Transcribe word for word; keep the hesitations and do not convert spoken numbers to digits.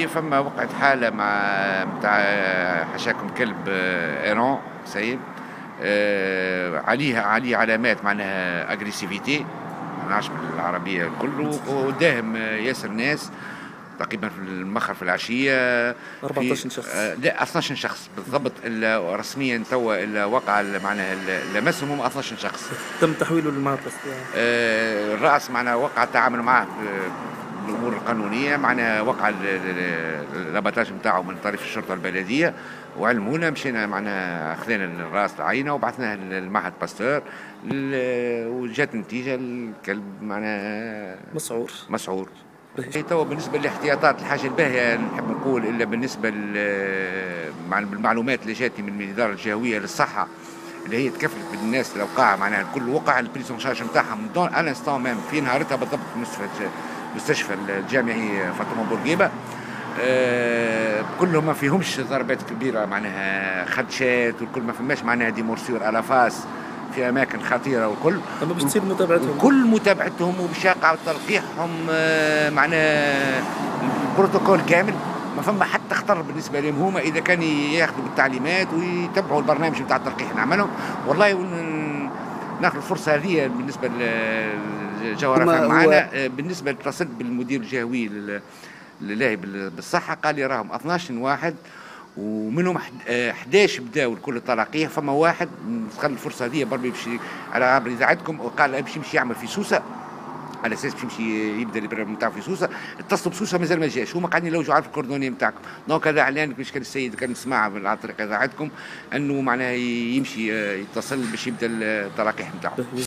والله فما وقعت حالة مع متاع حشاكم كلب ايران سيد. آه، عليها عليه علامات معناها اجريسيفيتي، ما نعرفش بالعربية الكل، وداهم ياسر ناس تقريبا في المخر في العشية. في أربعطاش شخص. آه لا اثناش شخص بالضبط، إلا رسميا توا الا وقع معناها لمسهم هم اثناش شخص. تم تحويله للمعطس. آه الرأس معناها وقع التعامل معه بالامور القانونيه، معناها وقع الرابطاج نتاعو من طرف الشرطه البلديه، وعلمونا مشينا معناها خذينا الراس عينه وبعثناه للمعهد باستور، وجات نتيجه الكلب معناها مسعور مسعور. تو بالنسبه للاحتياطات الحاجه الباهيه نحب نقول الا بالنسبه بالمعلومات اللي جاتني من الاداره الجهويه للصحه اللي هي تكفلت بالناس الاوقاع معناها الكل وقع البريسون شارج نتاعهم دون انستون ميم في نهارتها بالضبط في مستشفى المستشفى الجامعي فاطمه بورقيبه. أه كلهم ما فيهمش ضربات كبيره معناها خدشات، والكل ما فماش معناها دي مورسيور الافاس في اماكن خطيره، والكل اما باش تصير متابعتهم كل متابعتهم وباش يقع تلقيحهم أه معناها البروتوكول كامل. ما فما حتى خطر بالنسبه لهم هما اذا كانوا ياخذوا بالتعليمات ويتبعوا البرنامج نتاع التلقيح نعملهم. والله ناخذ الفرصه هذه بالنسبه لجوهره معنا، بالنسبه اتصلت بالمدير الجهوي لله بالصحه قال لي راهم اثناش واحد ومنهم احداش بداوا الكل التلقيح. فما واحد خل الفرصه هذه بربي يمشي على عبر اذاعتكم وقال باش يمشي يعمل في سوسه على اساس باش يمشي يبدا البرنامج نتاعو في سوسه. اتصلوا بسوسه مازال ما جاش، هما قاعدين يلوجوا على الكوردوني نتاعكم. دونك هذا اعلان باش كان السيد كان نسمعها عن طريق اذاعتكم انه معناها يمشي يتصل باش يبدا التلقيح نتاعو.